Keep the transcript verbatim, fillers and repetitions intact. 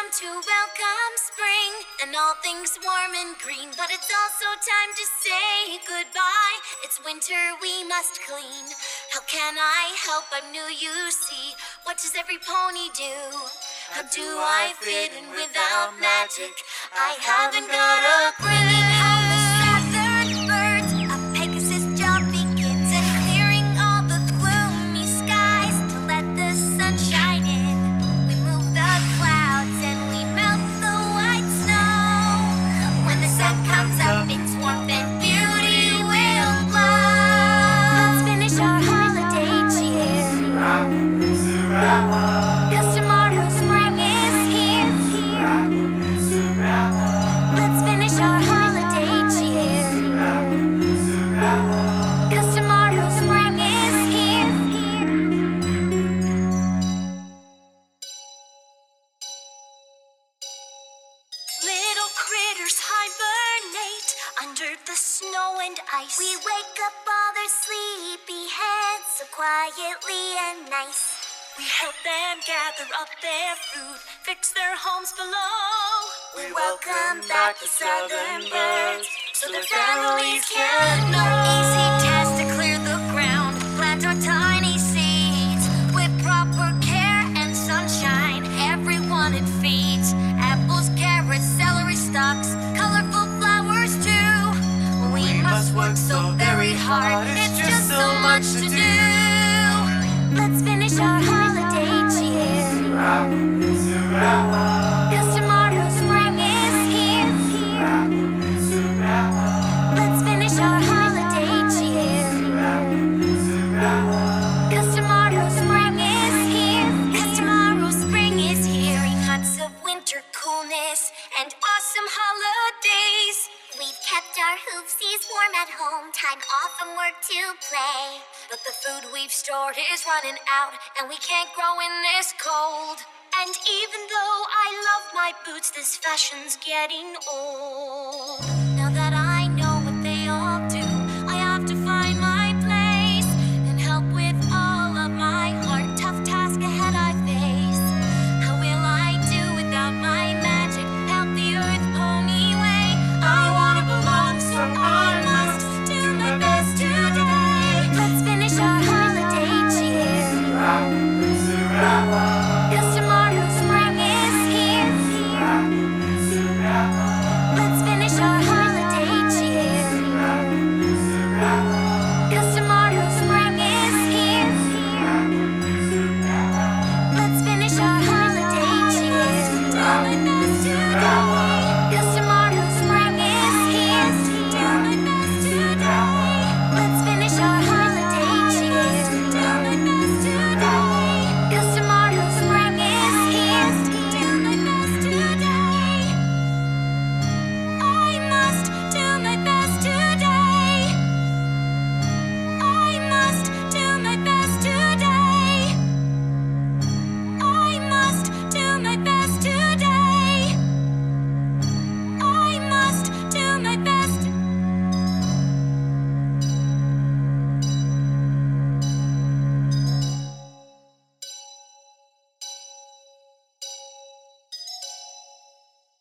time to welcome spring and all things warm and green. But it's also time to say goodbye. It's winter, we must clean. How can I help? I'm new, you see. What does every pony do? How do I fit in without magic? I haven't got a clue. Bringing home the southern birds, a Pegasus job begins, and clearing all the gloomy skies to let the sun shine in. We move the clouds and we melt the white snow. When the sun comes up, its warmth and beauty will glow. Let's finish our holiday cheer. 'Cause tomorrow spring is here. Let's finish our holiday cheer. 'Cause tomorrow spring is here. Little critters hibernate under the snow and ice. We wake up all their sleepy heads so quietly and nice. We help them gather up their food, fix their homes below. We welcome back the southern birds so their families can know. No easy task to clear the ground, plant our tiny seeds with proper care and sunshine. Everyone it feeds. Apples, carrots, celery stalks, colorful flowers too. We must work so very hard, it's just so much to do. Let's finish our holiday cheer. 'Cause tomorrow spring is here. Let's finish our holiday cheer. 'Cause tomorrow spring is here. 'Cause tomorrow spring is here. Months of winter coolness and awesome holidays. We've kept our hoofsies warm at home, time off from work to play. But the food we've stored is running out, and we can't grow in this cold. And even though I love my boots, this fashion's getting old.